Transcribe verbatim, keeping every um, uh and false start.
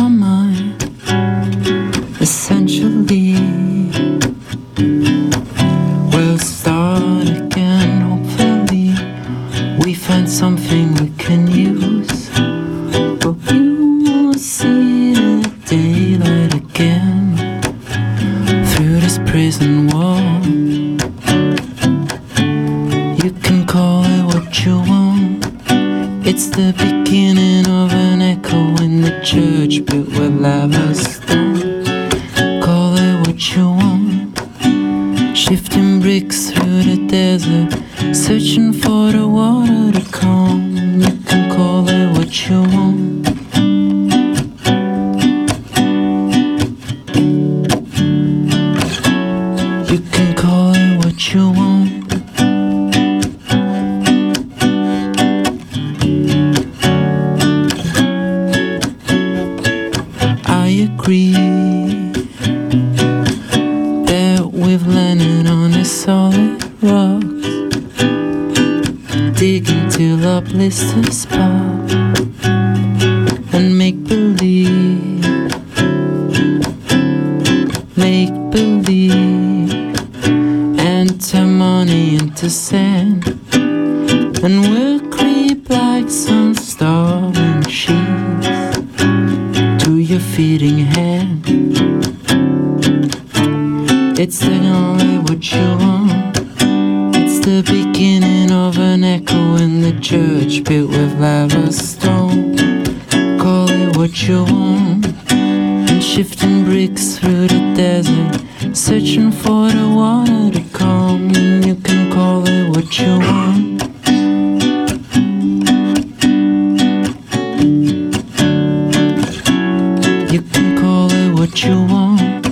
your mind. Essentially, we'll start again. Hopefully, we find something we can use. But we will see the daylight again through this prison wall. You can call it what you want. It's the beginning of an echo in the church built with lava stone. Call it what you want. Shifting bricks through the desert, searching for the water to come. You can call it what you want. You can call it what you want. I agree that we've landed on a solid rock, digging till our blister spot and make believe, make believe, and turn money into sand, and we'll creep like some starving sheep to your feeding hand. It's the only what you want. It's the beginning of an echo in the church built with lava stone. Call it what you want. And shifting bricks through the desert, searching for the water to come. You can call it what you want. You can call it what you want.